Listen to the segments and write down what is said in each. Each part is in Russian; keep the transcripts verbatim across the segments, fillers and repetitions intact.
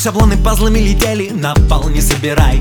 шаблоны пазлами летели, на пол не собирай.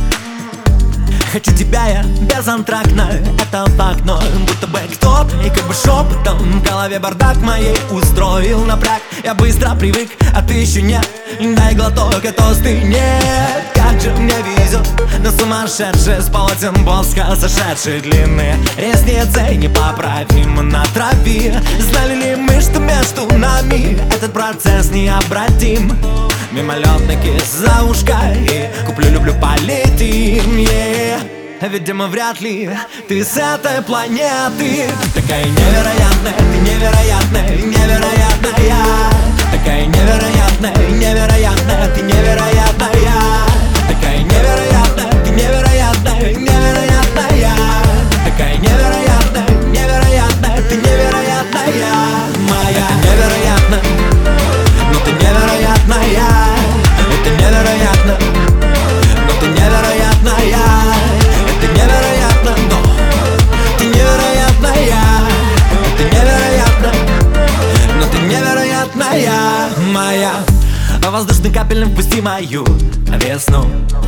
Хочу тебя я безантрактно, это факт, но будто бы кто-то и как бы шепотом в голове бардак моей устроил напряг. Я быстро привык, а ты еще нет. Дай глоток, а тост ты нет. Как же мне везет на сумасшедшие с полотен воска сошедшие длинные ресницы непоправимо на траве. Знали ли мы, что между нами этот процесс необратим? Мимолетный кис за ушко и куплю-люблю полетим, yeah. Видимо, вряд ли ты с этой планеты. Такая невероятная, ты невероятная, невероятная. Такая невероятная, невероятная, ты невероятная. Такая невероятная, ты невероятная, невероятная. Такая невероятная, невероятная, ты невероятная. Моя невероятно, но ты невероятная. Это невероятно, но ты невероятная. Это невероятно, но ты невероятная. Это невероятно, но ты невероятная. Моя воздушным капелем впусти мою весну.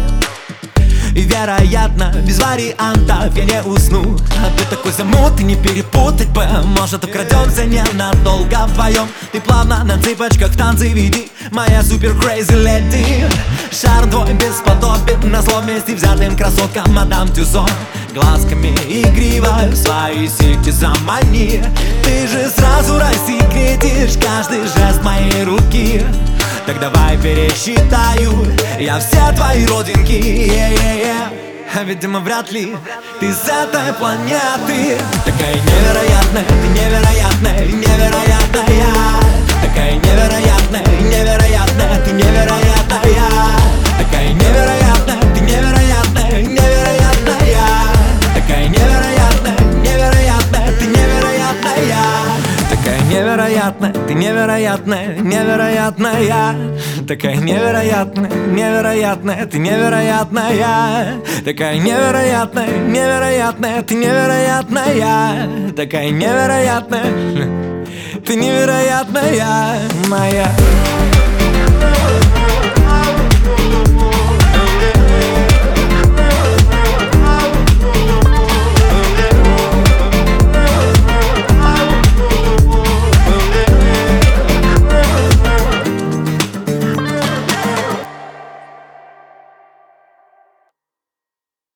И вероятно, без вариантов я не усну. А ты такой замутый, не перепутать бы. Может, украдемся ненадолго вдвоем. Ты плавно на цыпочках в танцы веди, моя супер крейзи леди. Шар твой бесподобен, назло вместе взятым красоткам мадам Тюзо. Глазками игриво в свои сети замани. Ты же сразу рассекретишь каждый жест моей руки. Так давай пересчитаю я все твои родинки, yeah-yeah-yeah. Видимо, вряд ли ты с этой планеты. Такая невероятная, ты невероятная, невероятная. Такая невероятная, невероятная, ты невероятная. Такая невероятная, ты невероятная, невероятная. Такая невероятная, невероятная, ты невероятная. Такая невероятная, ты невероятная, невероятная. Такая невероятная, невероятная, ты невероятная. Такая невероятная, невероятная, ты невероятная. Такая невероятная, ты невероятная, моя.